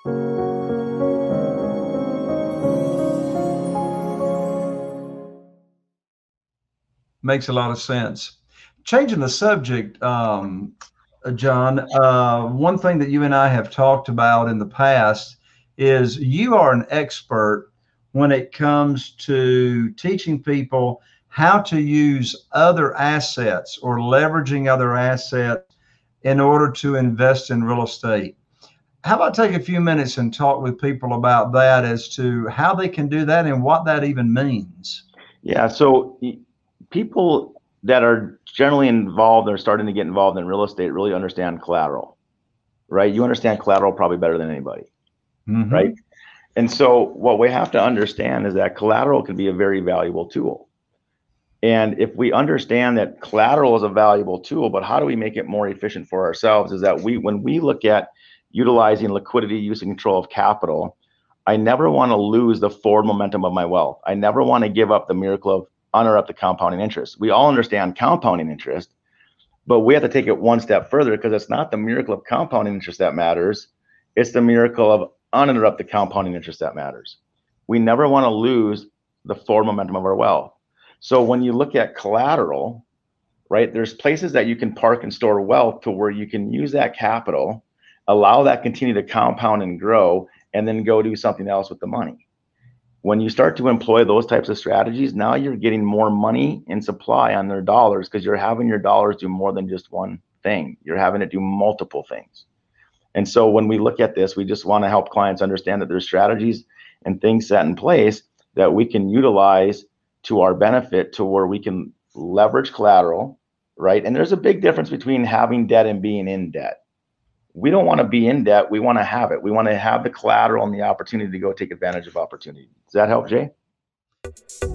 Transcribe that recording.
Makes a lot of sense. Changing the subject, John, one thing that you and I have talked about in the past is you are an expert when it comes to teaching people how to use other assets or leveraging other assets in order to invest in real estate. How about take a few minutes and talk with people about that as to how they can do that and what that even means? Yeah, so people that are generally involved or starting to get involved in real estate really understand collateral, right? You understand collateral probably better than anybody, right? Mm-hmm. And so what we have to understand is that collateral can be a very valuable tool. And if we understand that collateral is a valuable tool, but how do we make it more efficient for ourselves is that when we look at utilizing liquidity, using control of capital, I never want to lose the forward momentum of my wealth. I never want to give up the miracle of uninterrupted compounding interest. We all understand compounding interest, but we have to take it one step further because it's not the miracle of compounding interest that matters. It's the miracle of uninterrupted compounding interest that matters. We never want to lose the forward momentum of our wealth. So when you look at collateral, right, there's places that you can park and store wealth to where you can use that capital, allow that continue to compound and grow, and then go do something else with the money. When you start to employ those types of strategies, now you're getting more money in supply on their dollars because you're having your dollars do more than just one thing. You're having it do multiple things. And so when we look at this, we just want to help clients understand that there's strategies and things set in place that we can utilize to our benefit to where we can leverage collateral, right? And there's a big difference between having debt and being in debt. We don't want to be in debt. We want to have it. We want to have the collateral and the opportunity to go take advantage of opportunity. Does that help, Jay?